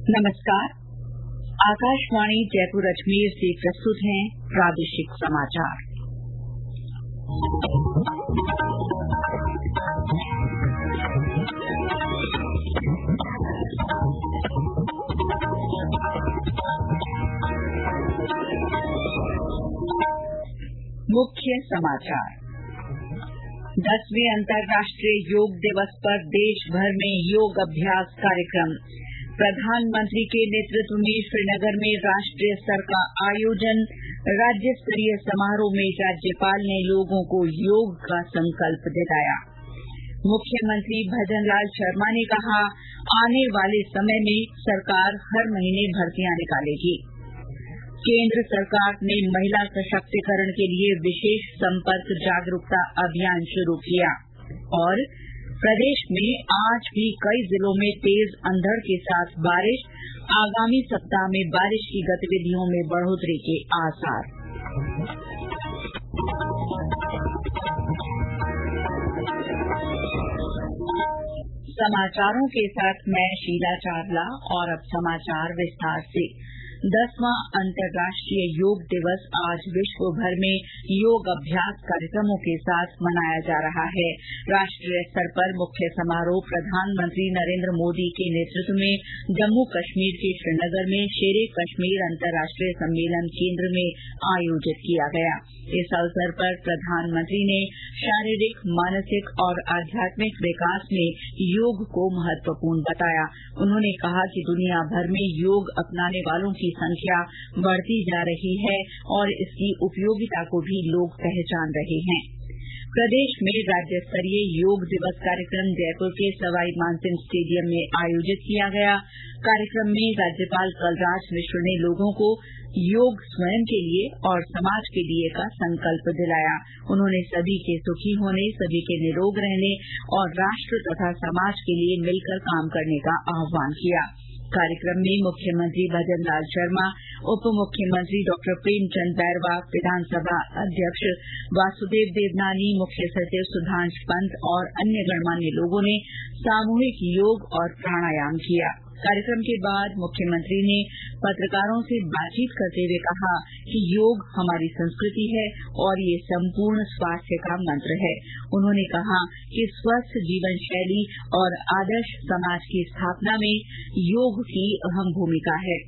नमस्कार। आकाशवाणी जयपुर अजमेर से प्रस्तुत हैं प्रादेशिक समाचार। मुख्य समाचार। 10वें अंतर्राष्ट्रीय योग दिवस पर देश भर में योग अभ्यास कार्यक्रम। प्रधानमंत्री के नेतृत्व में श्रीनगर में राष्ट्रीय स्तर का आयोजन। राज्य स्तरीय समारोह में राज्यपाल ने लोगों को योग का संकल्प दिलाया। मुख्यमंत्री भजनलाल शर्मा ने कहा, आने वाले समय में सरकार हर महीने भर्तियां निकालेगी। केंद्र सरकार ने महिला सशक्तिकरण के लिए विशेष संपर्क जागरूकता अभियान शुरू किया। और प्रदेश में आज भी कई जिलों में तेज अंधड़ के साथ बारिश। आगामी सप्ताह में बारिश की गतिविधियों में बढ़ोतरी के आसार। समाचारों के साथ मैं शीला चावला। और अब समाचार विस्तार से। 10वां अंतर्राष्ट्रीय योग दिवस आज विश्व भर में योग अभ्यास कार्यक्रमों के साथ मनाया जा रहा है। राष्ट्रीय स्तर पर मुख्य समारोह प्रधानमंत्री नरेंद्र मोदी के नेतृत्व में जम्मू कश्मीर के श्रीनगर में शेरे कश्मीर अंतर्राष्ट्रीय सम्मेलन केंद्र में आयोजित किया गया। इस अवसर पर प्रधानमंत्री ने शारीरिक, मानसिक और आध्यात्मिक विकास में योग को महत्वपूर्ण बताया। उन्होंने कहा कि दुनिया भर में योग अपनाने वालों की संख्या बढ़ती जा रही है और इसकी उपयोगिता को भी लोग पहचान रहे हैं। प्रदेश में राज्य स्तरीय योग दिवस कार्यक्रम जयपुर के सवाई मानसिंह स्टेडियम में आयोजित किया गया। कार्यक्रम में राज्यपाल कलराज मिश्र ने लोगों को योग स्वयं के लिए और समाज के लिए का संकल्प दिलाया। उन्होंने सभी के सुखी होने, सभी के निरोग रहने और राष्ट्र तथा समाज के लिए मिलकर काम करने का आह्वान किया। कार्यक्रम में मुख्यमंत्री भजनलाल शर्मा, उप मुख्यमंत्री डॉ प्रेमचंद बैरवा, विधानसभा अध्यक्ष वासुदेव देवनानी, मुख्य सचिव सुधांश पंत और अन्य गणमान्य लोगों ने सामूहिक योग और प्राणायाम किया। कार्यक्रम के बाद मुख्यमंत्री ने पत्रकारों से बातचीत करते हुए कहा कि योग हमारी संस्कृति है और ये संपूर्ण स्वास्थ्य का मंत्र है। उन्होंने कहा कि स्वस्थ जीवन शैली और आदर्श समाज की स्थापना में योग की अहम भूमिका है।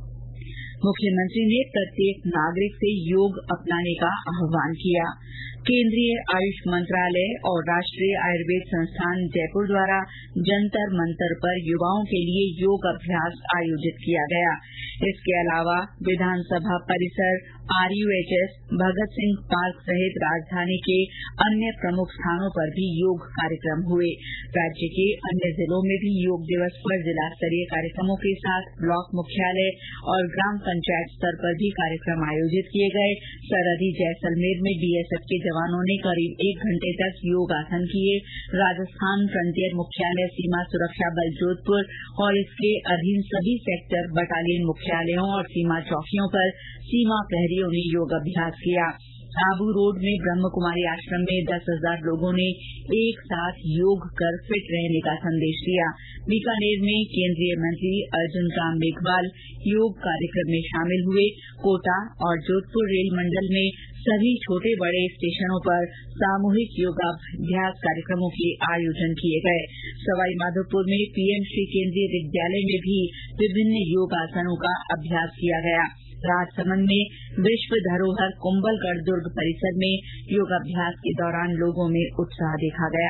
मुख्यमंत्री ने प्रत्येक नागरिक से योग अपनाने का आह्वान किया। केंद्रीय आयुष मंत्रालय और राष्ट्रीय आयुर्वेद संस्थान जयपुर द्वारा जंतर मंतर पर युवाओं के लिए योग अभ्यास आयोजित किया गया। इसके अलावा विधानसभा परिसर, RUHS, भगत सिंह पार्क सहित राजधानी के अन्य प्रमुख स्थानों पर भी योग कार्यक्रम हुए। राज्य के अन्य जिलों में भी योग दिवस पर जिला स्तरीय कार्यक्रमों के साथ ब्लॉक मुख्यालय और ग्राम पंचायत स्तर पर भी कार्यक्रम आयोजित किए गए। सरहदी जैसलमेर में BSF के जवानों ने करीब 1 घंटे तक योगासन किए। राजस्थान फ्रंटियर मुख्यालय, सीमा सुरक्षा बल जोधपुर और इसके अधीन सभी सेक्टर, बटालियन मुख्यालयों और सीमा चौकियों पर सीमा प्रहरियों ने योग अभ्यास किया। आबू रोड में ब्रह्म कुमारी आश्रम में 10,000 लोगों ने एक साथ योग कर फिट रहने का संदेश दिया। बीकानेर में केंद्रीय मंत्री अर्जुन राम मेघवाल योग कार्यक्रम में शामिल हुए। कोटा और जोधपुर रेल मंडल में सभी छोटे बड़े स्टेशनों पर सामूहिक योगाभ्यास कार्यक्रमों के आयोजन किए गए। सवाई माधोपुर में PM श्री केंद्रीय विद्यालय में भी विभिन्न योगासनों का अभ्यास किया गया। राजसमंद में विश्व धरोहर कुंभलगढ़ दुर्ग परिसर में योगाभ्यास के दौरान लोगों में उत्साह देखा गया।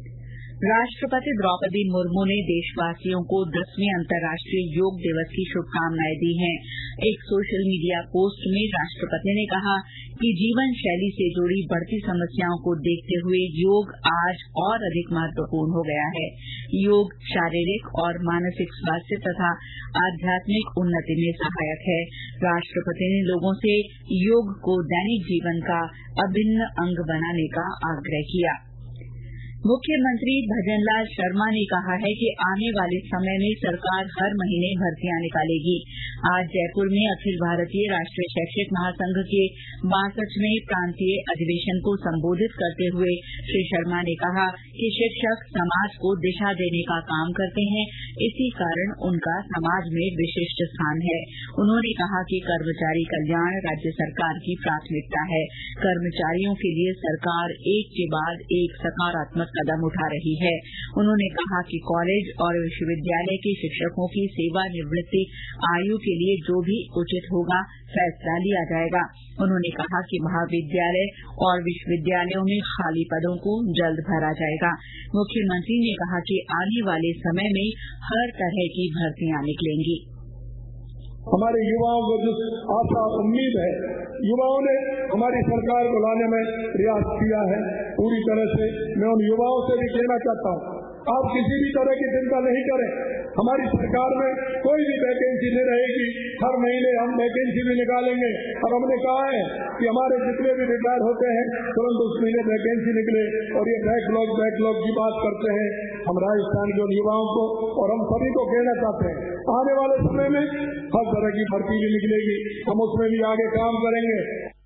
राष्ट्रपति द्रौपदी मुर्मू ने देशवासियों को 10वें अंतर्राष्ट्रीय योग दिवस की शुभकामनाएं दी हैं। एक सोशल मीडिया पोस्ट में राष्ट्रपति ने कहा कि जीवन शैली से जुड़ी बढ़ती समस्याओं को देखते हुए योग आज और अधिक महत्वपूर्ण हो गया है। योग शारीरिक और मानसिक स्वास्थ्य तथा आध्यात्मिक उन्नति में सहायक है। राष्ट्रपति ने लोगों से योग को दैनिक जीवन का अभिन्न अंग बनाने का आग्रह किया। मुख्यमंत्री भजनलाल शर्मा ने कहा है कि आने वाले समय में सरकार हर महीने भर्तियां निकालेगी। आज जयपुर में अखिल भारतीय राष्ट्रीय शैक्षिक महासंघ के 62वें प्रांतीय अधिवेशन को संबोधित करते हुए श्री शर्मा ने कहा कि शिक्षक समाज को दिशा देने का काम करते हैं, इसी कारण उनका समाज में विशिष्ट स्थान है। उन्होंने कहा कि कर्मचारी कल्याण राज्य सरकार की प्राथमिकता है। कर्मचारियों के लिए सरकार एक के बाद एक सकारात्मक कदम उठा रही है। उन्होंने कहा कि कॉलेज और विश्वविद्यालय के शिक्षकों की सेवानिवृत्ति आयु के लिए जो भी उचित होगा फैसला लिया जाएगा। उन्होंने कहा कि महाविद्यालय और विश्वविद्यालयों में खाली पदों को जल्द भरा जाएगा। मुख्यमंत्री ने कहा कि आने वाले समय में हर तरह की भर्तियां निकलेंगी। हमारे युवाओं को जो आशा उम्मीद है, युवाओं ने हमारी सरकार को लाने में प्रयास किया है पूरी तरह से। मैं उन युवाओं से भी कहना चाहता हूँ, आप किसी भी तरह की चिंता नहीं करें, हमारी सरकार में कोई भी वैकेंसी नहीं रहेगी। हर महीने हम वैकेंसी भी निकालेंगे और हमने कहा है कि हमारे जितने भी रिटायर होते हैं तुरंत उस महीने वैकेंसी निकले। और ये बैकलॉग की बात करते हैं हम राजस्थान के उन युवाओं को, और हम सभी को कहना चाहते हैं आने वाले समय में हर तरह की भर्ती भी निकलेगी, हम उसमें भी आगे काम करेंगे।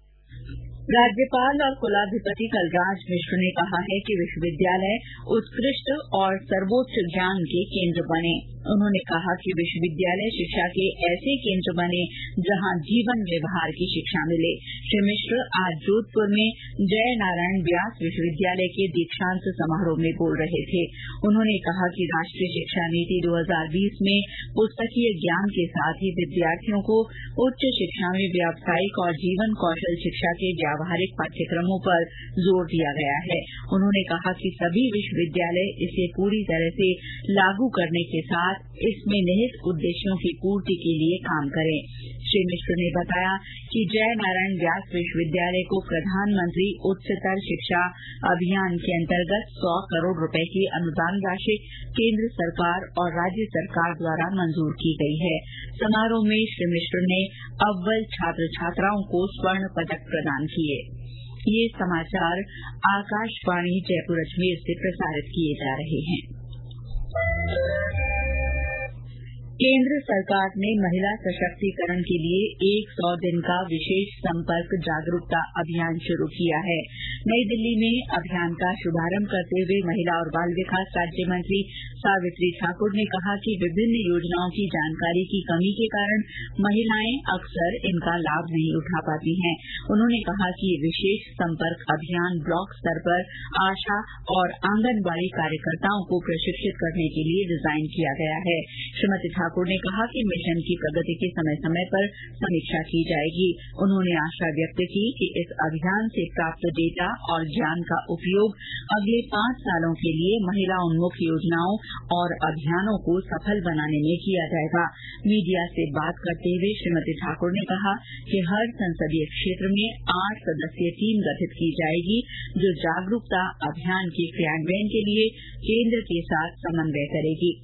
राज्यपाल और कुलाधिपति कलराज मिश्र ने कहा है कि विश्वविद्यालय उत्कृष्ट और सर्वोच्च ज्ञान के केंद्र बने। उन्होंने कहा कि विश्वविद्यालय शिक्षा के ऐसे केंद्र बने जहां जीवन व्यवहार की शिक्षा मिले। श्री मिश्र आज जोधपुर में जय नारायण व्यास विश्वविद्यालय के दीक्षांत समारोह में बोल रहे थे। उन्होंने कहा कि राष्ट्रीय शिक्षा नीति 2020 में पुस्तकीय ज्ञान के साथ ही विद्यार्थियों को उच्च शिक्षा में व्यावसायिक और जीवन कौशल शिक्षा के व्यावहारिक पाठ्यक्रमों पर जोर दिया गया है। उन्होंने कहा कि सभी विश्वविद्यालय इसे पूरी तरह से लागू करने के साथ इसमें निहित उद्देश्यों की पूर्ति के लिए काम करें। श्री मिश्र ने बताया कि जय नारायण व्यास विश्वविद्यालय को प्रधानमंत्री उच्चतर शिक्षा अभियान के अंतर्गत 100 करोड़ रुपए की अनुदान राशि केंद्र सरकार और राज्य सरकार द्वारा मंजूर की गई है। समारोह में श्री मिश्र ने अव्वल छात्र छात्राओं को स्वर्ण पदक प्रदान किए। ये समाचार आकाशवाणी जयपुर अजमेर से प्रसारित किए जा रहे हैं। केंद्र सरकार ने महिला सशक्तीकरण के लिए 100 दिन का विशेष संपर्क जागरूकता अभियान शुरू किया है। नई दिल्ली में अभियान का शुभारंभ करते हुए महिला और बाल विकास राज्य मंत्री सावित्री ठाकुर ने कहा कि विभिन्न योजनाओं की जानकारी की कमी के कारण महिलाएं अक्सर इनका लाभ नहीं उठा पाती हैं। उन्होंने कहा कि ये विशेष संपर्क अभियान ब्लॉक स्तर पर आशा और आंगनबाड़ी कार्यकर्ताओं को प्रशिक्षित करने के लिए डिजाइन किया गया है। श्रीमती ठाकुर ने कहा कि मिशन की प्रगति की समय समय पर समीक्षा की जाएगी। उन्होंने आशा व्यक्त की कि इस अभियान से प्राप्त डेटा और ज्ञान का उपयोग अगले 5 सालों के लिए महिला उन्मुख योजनाओं और अभियानों को सफल बनाने में किया जाएगा। मीडिया से बात करते हुए श्रीमती ठाकुर ने कहा कि हर संसदीय क्षेत्र में 8 सदस्यीय टीम गठित की जाएगी जो जागरूकता अभियान के क्रियान्वयन के लिए केंद्र के साथ समन्वय करेगी।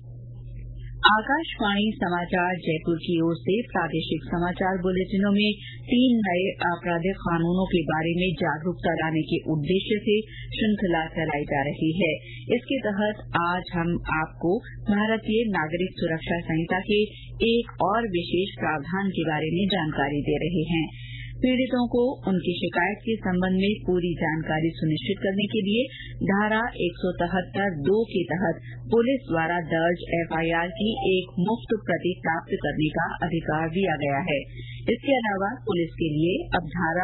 आकाशवाणी समाचार जयपुर की ओर से प्रादेशिक समाचार बुलेटिनों में 3 नए आपराधिक कानूनों के बारे में जागरूकता लाने के उद्देश्य से श्रृंखला चलाई जा रही है। इसके तहत आज हम आपको भारतीय नागरिक सुरक्षा संहिता के एक और विशेष प्रावधान के बारे में जानकारी दे रहे हैं। पीड़ितों को उनकी शिकायत के संबंध में पूरी जानकारी सुनिश्चित करने के लिए धारा 173(2) के तहत पुलिस द्वारा दर्ज एफआईआर की एक मुफ्त प्रति प्राप्त करने का अधिकार दिया गया है। इसके अलावा पुलिस के लिए अब धारा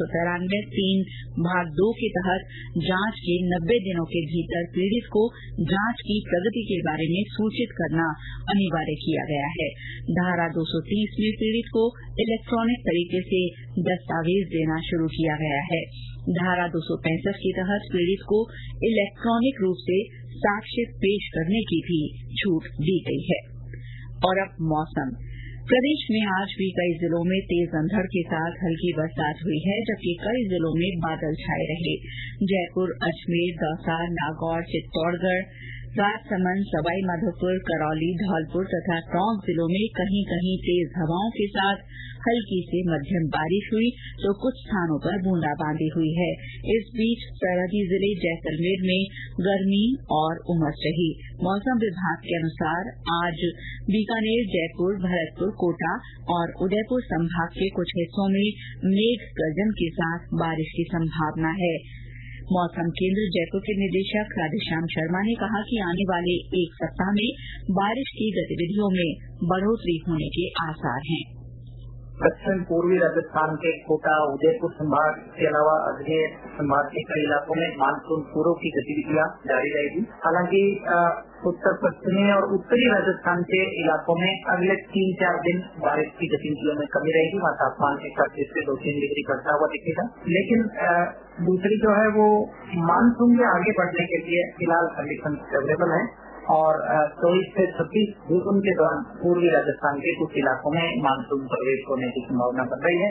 193(3) भाग 2 के तहत जांच के 90 दिनों के भीतर पीड़ित को जांच की प्रगति के बारे में सूचित करना अनिवार्य किया गया है। धारा 230 में पीड़ित को इलेक्ट्रॉनिक तरीके से दस्तावेज देना शुरू किया गया है। धारा 265 के तहत पीड़ित को इलेक्ट्रॉनिक रूप से साक्ष्य पेश करने की भी छूट दी गई है। और अब मौसम। प्रदेश में आज भी कई जिलों में तेज अंधड़ के साथ हल्की बरसात हुई है, जबकि कई जिलों में बादल छाए रहे। जयपुर, अजमेर, दौसा, नागौर, चित्तौड़गढ़, राजसमंद, सवाईमाधोपुर, करौली, धौलपुर तथा टोंक जिलों में कहीं कहीं तेज हवाओं के साथ हल्की से मध्यम बारिश हुई तो कुछ स्थानों पर बूंदाबांदी हुई है। इस बीच सरहदी जिले जैसलमेर में गर्मी और उमस रही। मौसम विभाग के अनुसार आज बीकानेर, जयपुर, भरतपुर, कोटा और उदयपुर संभाग के कुछ हिस्सों में मेघ गर्जन के साथ बारिश की संभावना है। मौसम केंद्र जयपुर के निदेशक राधेश्याम शर्मा ने कहा कि आने वाले एक सप्ताह में बारिश की गतिविधियों में बढ़ोतरी होने के आसार हैं। दक्षिण पूर्वी राजस्थान के कोटा, उदयपुर संभाग के अलावा अजमेर संभाग के कई इलाकों में मानसून पूर्व की गतिविधियां जारी रहेगी। हालांकि उत्तर पश्चिमी और उत्तरी राजस्थान के इलाकों में अगले 3-4 दिन बारिश की गतिविधियों में कमी रहेगी। वहाँ तापमान 31 से 2-3 डिग्री बढ़ता हुआ दिखेगा। लेकिन दूसरी जो है वो मानसून के आगे बढ़ने के लिए फिलहाल कंडीशन फेवरेबल है और 24 से 26 जून के दौरान पूर्वी राजस्थान के कुछ इलाकों में मानसून प्रवेश होने की संभावना बन रही है।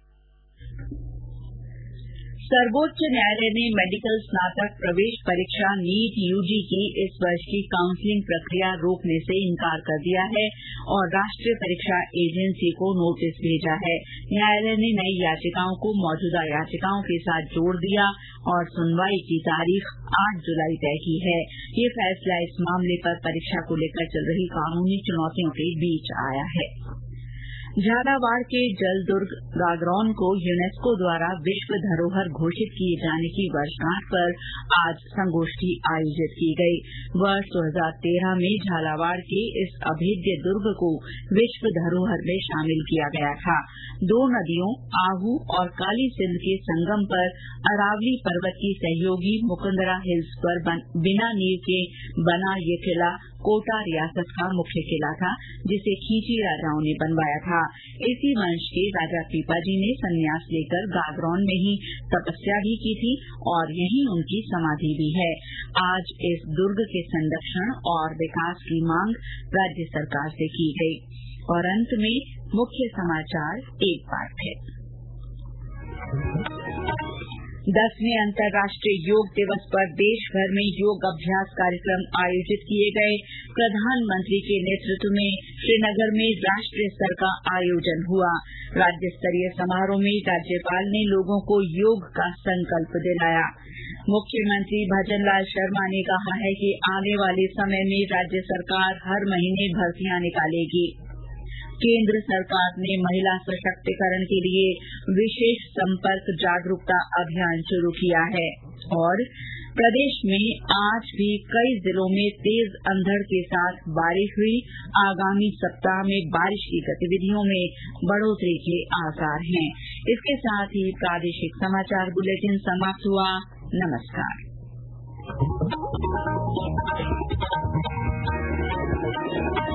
सर्वोच्च न्यायालय ने मेडिकल स्नातक प्रवेश परीक्षा नीट यूजी की इस वर्ष की काउंसलिंग प्रक्रिया रोकने से इनकार कर दिया है और राष्ट्रीय परीक्षा एजेंसी को नोटिस भेजा है। न्यायालय ने नई याचिकाओं को मौजूदा याचिकाओं के साथ जोड़ दिया और सुनवाई की तारीख 8 जुलाई तय की है। ये फैसला इस मामले पर परीक्षा को लेकर चल रही कानूनी चुनौतियों के बीच आया है। झालावाड़ के जलदुर्ग गागरौन को यूनेस्को द्वारा विश्व धरोहर घोषित किए जाने की वर्षगांठ पर आज संगोष्ठी आयोजित की गई। वर्ष 2013 में झालावाड़ के इस अभेद्य दुर्ग को विश्व धरोहर में शामिल किया गया था। 2 नदियों आहू और काली सिंध के संगम पर अरावली पर्वत की सहयोगी मुकुंदरा हिल्स पर बिना नींव के बना ये किला कोटा रियासत का मुख्य किला था, जिसे खींची राजाओं ने बनवाया था। इसी वंश के राजा पीपाजी ने संन्यास लेकर गागरौन में ही तपस्या भी की थी और यहीं उनकी समाधि भी है। आज इस दुर्ग के संरक्षण और विकास की मांग राज्य सरकार से की गई। और अंत में मुख्य समाचार एक बार फिर। 10वें अंतर्राष्ट्रीय योग दिवस पर देश भर में योग अभ्यास कार्यक्रम आयोजित किए गए। प्रधानमंत्री के नेतृत्व में श्रीनगर में राष्ट्रीय स्तर का आयोजन हुआ। राज्य स्तरीय समारोह में राज्यपाल ने लोगों को योग का संकल्प दिलाया। मुख्यमंत्री भजनलाल शर्मा ने कहा है कि आने वाले समय में राज्य सरकार हर महीने भर्तियां निकालेगी। केंद्र सरकार ने महिला सशक्तिकरण के लिए विशेष संपर्क जागरूकता अभियान शुरू किया है। और प्रदेश में आज भी कई जिलों में तेज अंधड़ के साथ बारिश हुई। आगामी सप्ताह में बारिश की गतिविधियों में बढ़ोतरी के आसार हैं। इसके साथ ही प्रादेशिक समाचार बुलेटिन समाप्त हुआ। नमस्कार।